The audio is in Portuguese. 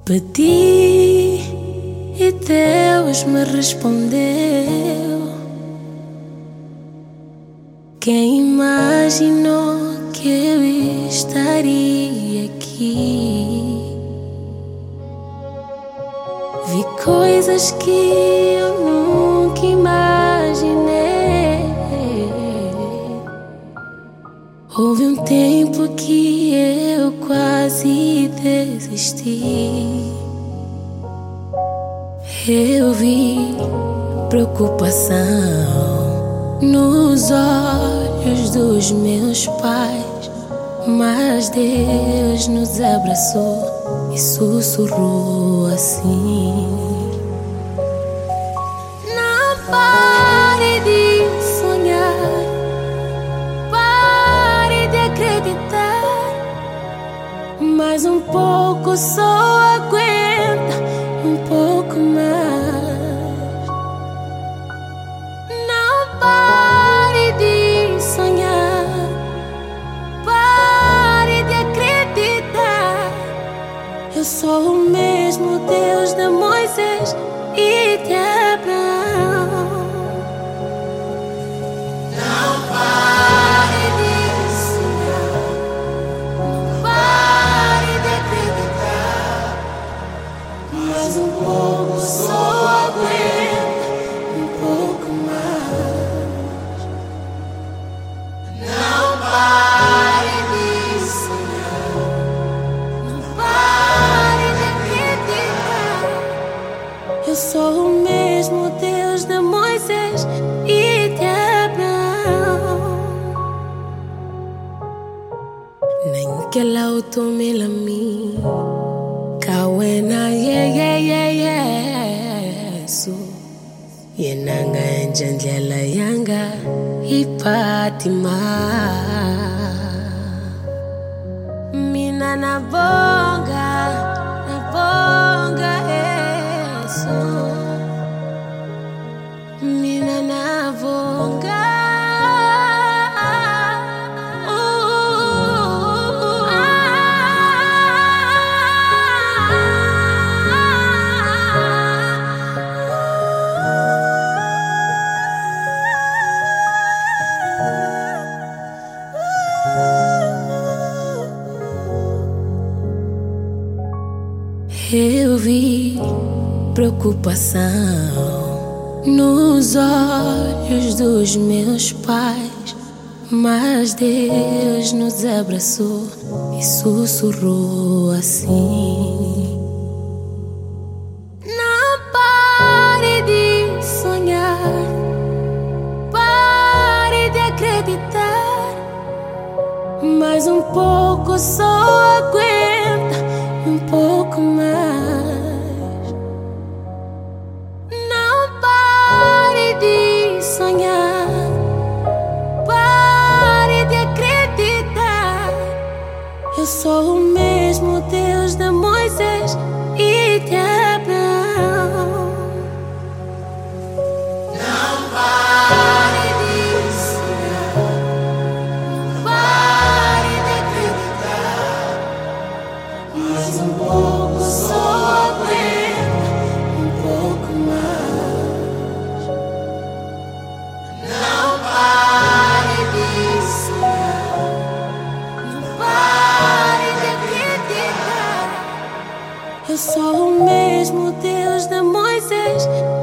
Pedi e Deus me respondeu. Quem imaginou que eu estaria aqui? Vi coisas que eu nunca imaginei. Houve um tempo que eu quase desisti. Eu vi preocupação nos olhos dos meus pais, mas Deus nos abraçou e sussurrou assim: não pare de sonhar, pare de acreditar, mais um pouco, só aguenta um pouco mais. Não pare de sonhar, pare de acreditar. Eu sou o mesmo Deus de Moisés e de Abraão. Não pare de sonhar, não pare de acreditar, mais um pouco, só aguenta um pouco mais. Não pare de sonhar, não pare de acreditar. Eu sou o mesmo Deus de Moisés e de Abraão. Nem que lauto me lami kawena Yesu yenanga njandlela yanga ipatima. Mina nabonga Yesu, mina nabonga. Eu vi preocupação nos olhos dos meus pais, mas Deus nos abraçou e sussurrou assim: não pare de sonhar, pare de acreditar, mais um pouco, só aguenta um pouco mais. Não pare de sonhar, pare de acreditar. Eu sou o mesmo Deus de Moisés e de Abraão. Não pare de sonhar, não pare de acreditar, mais um pouco, só aguenta um pouco mais. Não pare de sonhar, não pare de acreditar. Eu sou o mesmo Deus de Moisés